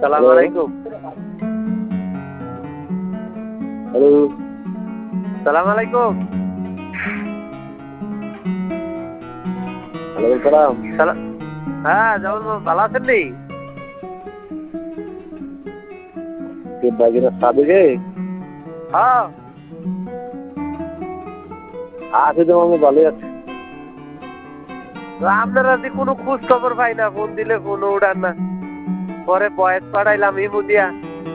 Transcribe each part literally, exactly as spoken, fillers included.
সালাম আলাইকুম। হ্যালো, সালাম আলাইকুম। ওয়ালাইকুম সালাম। সালাম। হ্যাঁ জামাল মামা ভালো আছেন নি? কে বাগিনা সাদিকে? হ্যাঁ আছে তো মামা, ভালোই আছে। তো আপনারা যে কোনো খোঁজ খবর পাই না, ফোন দিলে ফোনও উঠান না। পরে বয়স পাঠাইলাম ইমু দিয়া।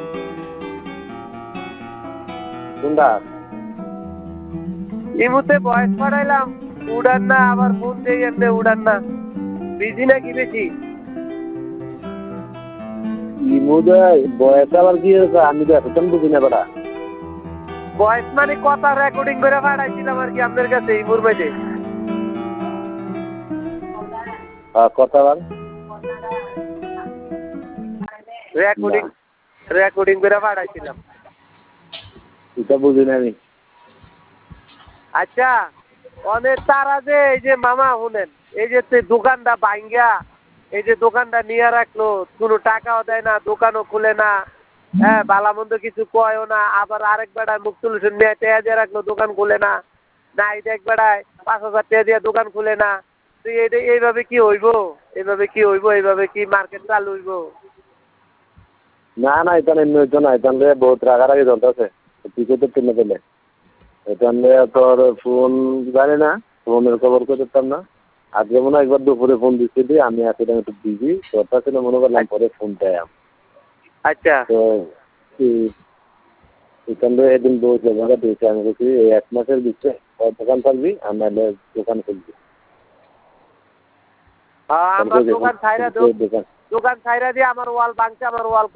কোনটা? ইমুতে বয়স পাঠাইলাম, উড়ান না, আবার ফোন দিয়ে এমনি উড়ান না। বিজি নাকি বেশি? ইমুদা বয়স আবার কি হয়েছে? আমি তো এতক্ষণ বুঝি না বেটা। বয়স মানে কথা রেকর্ডিং করে পাঠাইছিলাম আর কি আপনার কাছে ইমুর মধ্যে। হ্যাঁ, কথা বল। রেকর্ডিং রেকর্ডিং করে পাঠাইছিলাম। এটা বুঝি না আমি। আচ্ছা, অনেক তারা যে এই যে মামা শুনেন, এই যে তে দোকানটা ভাঙ্গা, এই যে দোকানটা নিয়ে রাখলো, কোনো টাকাও দেয় না, দোকানও খুলে না, হ্যাঁ ভালো মন্দ কিছু কয়ও না, আবার আরেক বেড়ায় মুখ তুলসুন নিয়ে টেয়া দিয়ে রাখলো, দোকান খুলে না, না এটা এক বেড়ায় পাঁচ হাজার টাকা দিয়ে দোকান খুলে না। তুই এইটা এইভাবে কি হইব? এইভাবে কি হইব? এইভাবে কি মার্কেট চালু হইব? না না, এটা এমনি হইতো না। এটা বহুত রাগারাগি চলতেছে। পিছিয়ে তো কিনে পেলে এটা তোর ফোন জানি না, ফোনের খবর করতাম না। আজকে মনে হয় একবার দুপুরে ফোন দিচ্ছি দিয়ে আমি আসলে একটু বিজি কথা ছিল, মনে করলাম পরে ফোন পাইলাম। আচ্ছা তো এখান থেকে এদিন বলছে ভাড়া দিয়েছে, আমি বলছি এই এক মাসের ভিতরে দোকান থাকবি, আর নাহলে দোকান খুলবি। হ্যাঁ, আমার দোকান ছাইরা দোকান ছাইরা দিয়ে আমার ওয়াল ভাঙছে, আমার ওয়াল